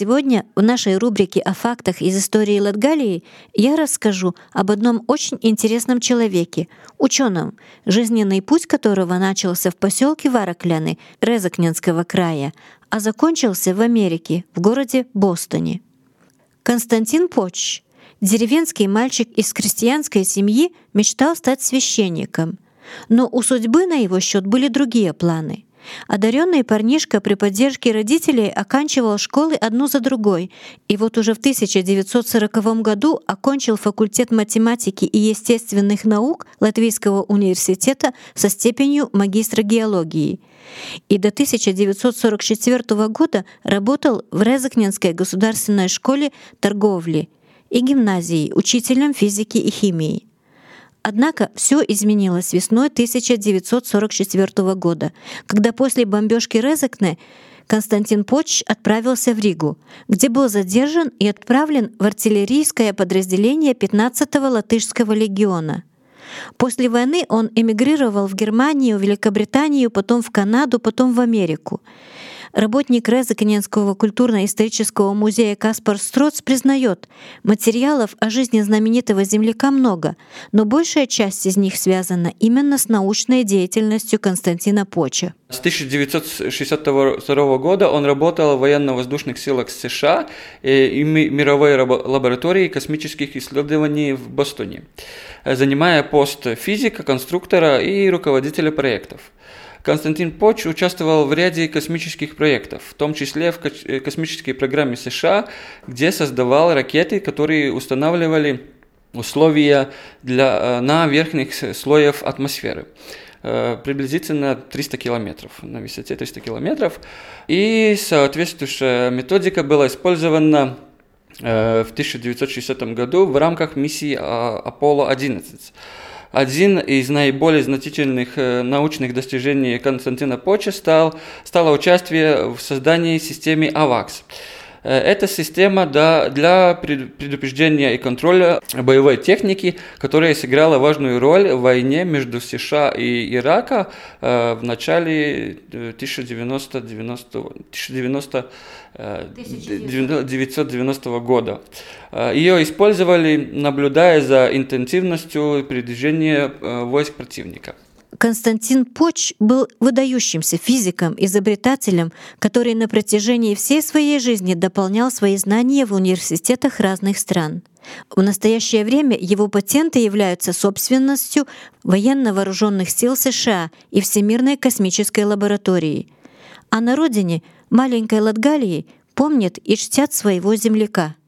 сегодня в нашей рубрике о фактах из истории Латгалии я расскажу об одном очень интересном человеке, ученом, жизненный путь которого начался в поселке Варакляны Резакненского края, а закончился в Америке, в городе Бостоне. Константин Поч, деревенский мальчик из крестьянской семьи, мечтал стать священником. Но у судьбы на его счет были другие планы. Одаренный парнишка при поддержке родителей оканчивал школы одну за другой, и вот уже в 1940 году окончил факультет математики и естественных наук Латвийского университета со степенью магистра геологии. И до 1944 года работал в Резакненской государственной школе торговли и гимназии учителем физики и химии. Однако все изменилось весной 1944 года, когда после бомбежки Резакне Константин Поч отправился в Ригу, где был задержан и отправлен в артиллерийское подразделение 15-го латышского легиона. После войны он эмигрировал в Германию, Великобританию, потом в Канаду, потом в Америку. Работник Резакненского культурно-исторического музея Каспар Строц признает, материалов о жизни знаменитого земляка много, но большая часть из них связана именно с научной деятельностью Константина Поча. С 1962 года он работал в военно-воздушных силах США и мировой лаборатории космических исследований в Бостоне, занимая пост физика, конструктора и руководителя проектов. Константин Поч участвовал в ряде космических проектов, в том числе в космической программе США, где создавал ракеты, которые устанавливали условия на верхних слоях атмосферы. Приблизительно 300 километров, на высоте 300 километров. И соответствующая методика была использована в 1960 году в рамках миссии Аполло-11. Один из наиболее значительных научных достижений Константина Поча стало участие в создании системы АВАКС. Это система для предупреждения и контроля боевой техники, которая сыграла важную роль в войне между США и Ираком в начале 1990 года. Ее использовали, наблюдая за интенсивностью передвижения войск противника. Константин Поч был выдающимся физиком, изобретателем, который на протяжении всей своей жизни дополнял свои знания в университетах разных стран. В настоящее время его патенты являются собственностью военно-вооруженных сил США и Всемирной космической лаборатории. А на родине, маленькой Латгалии, помнят и чтят своего земляка.